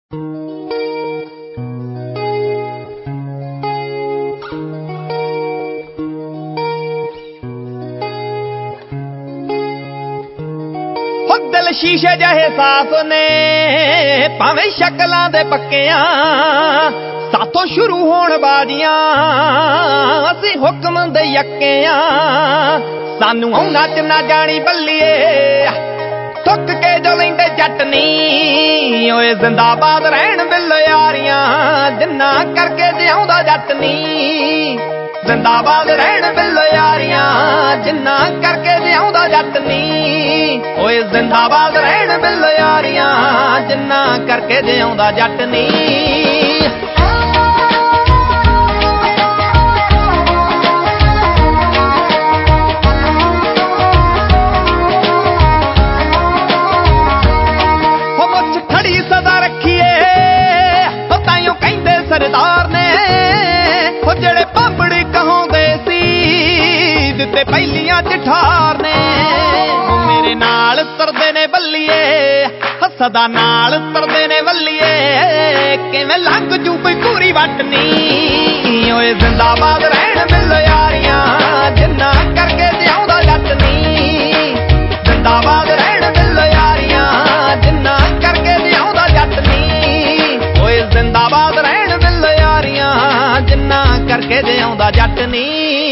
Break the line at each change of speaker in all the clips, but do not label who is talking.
दिल शीशे जहे साफ ने भावें शक्लां दे पक्कियां साथों शुरू होण बाजियां असीं हुक्म दे यक्कियां सानू औना च ना जानी बल्लीए थुक के जो लैंदे जट नी ओए जिंदाबाद रहण बिल यारियां जिन्ना करके जिउंदा जट नी जिंदाबाद रहण बिल यारियां जिन्ना करके जिउंदा जट नी ओए जिंदाबाद रहण बिल यारियां जिन्ना करके जिउंदा जट नी सरदार ने हो जेड़े पापड़ी कहांदे सी दिते पहलियां च ठार ने मेरे नाल तरदे ने बल्लीए सदा नाल तरदे ने बल्लीए किवें लंघ जू कोई पूरी वट नी ओए जिंदाबाद रहण बिल यारियां जिन्ना करके जिउंदा जट नी जिंदाबाद रहण बिल यारियां जिन्ना करके जिउंदा जट नी ओए जिंदाबाद जिन्ना करके जिउंदा जट नी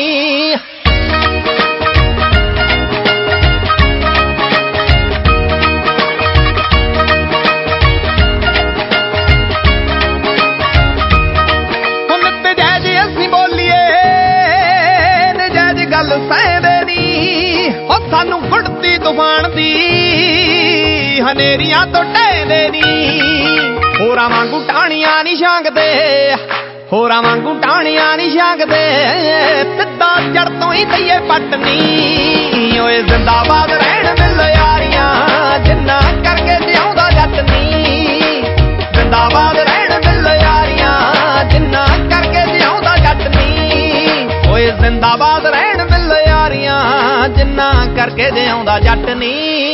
हुण नजायज असीं बोलीए नजायज गल सैंदे नी हो सानू गुड़ती तूफान दी हनेरियां तो ढैंदे नी होरां वांगू टाणियां नी छांगदे होरां वांगू टाणियां नी छांगदे सिद्धा जड़ तो ही दईए पट नी ओए जिंदाबाद रहण बिल यारियां जिन्ना करके जिउंदा जट नी जिंदाबाद रहण बिल यारियां जिन्ना करके जिउंदा जट नी ओए जिंदाबाद रहण बिल यारियां जिन्ना करके जिउंदा जट नी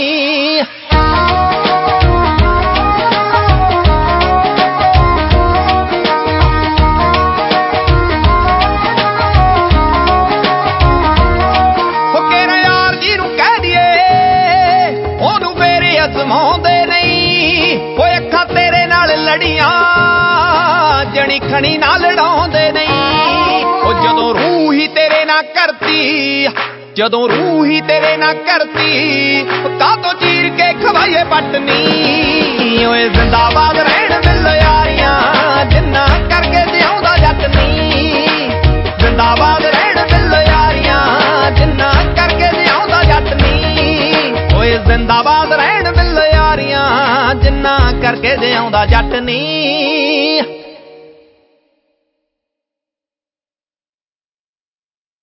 जनी खनी ना लड़ाउंदे नहीं ओ जदों रूह ही तेरे ना करती जदों रूह ही तेरे ना करती कातों चीर के खवाइए पटनी ओए जिंदाबाद रहण बिल यारियां जिन्ना करके जिउंदा जट नी जिंदाबाद रहण बिल यारियां जिन्ना करके जिउंदा जट नी ओए जिंदाबाद रहण बिल यारियां जिन्ना करके जिउंदा जट नी